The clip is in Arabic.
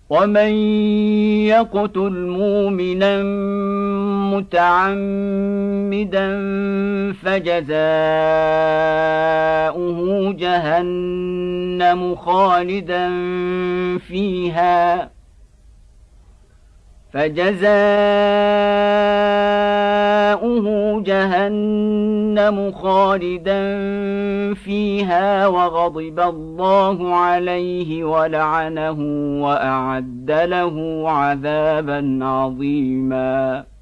ومن يقتل مؤمنا متعمدا فجزاؤه جهنم خالدا فيها وغضب الله عليه ولعنه وأعد له عذابا عظيما.